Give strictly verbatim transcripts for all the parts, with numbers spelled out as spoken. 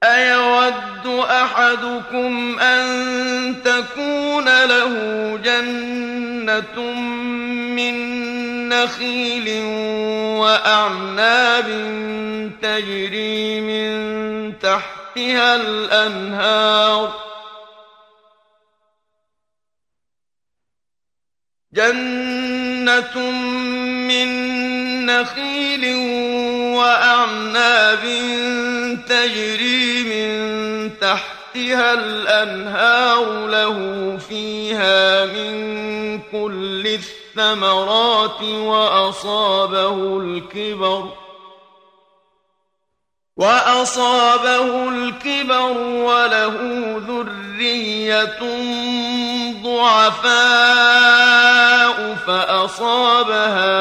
أيود أحدكم أن تكون له جنة من نخيل وأعناب تجري من تحتها الأنهار جنة من نخيل وأعناب تجري من تحتها الأنهار له فيها من كل الثمرات وأصابه الكبر وأصابه الكبر وله ذرية ضعفاء فأصابها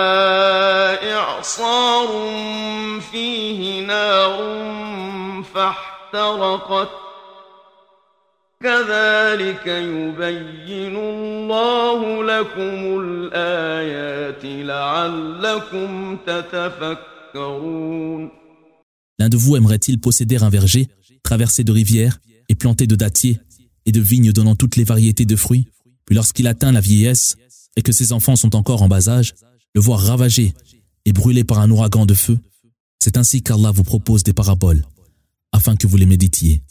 إعصار فيه نار فاحترقت كذلك يبين الله لكم الآيات لعلكم تتفكرون. L'un de vous aimerait-il posséder un verger, traversé de rivières et planté de dattiers et de vignes donnant toutes les variétés de fruits, puis lorsqu'il atteint la vieillesse et que ses enfants sont encore en bas âge, le voir ravagé et brûlé par un ouragan de feu? C'est ainsi qu'Allah vous propose des paraboles, afin que vous les méditiez.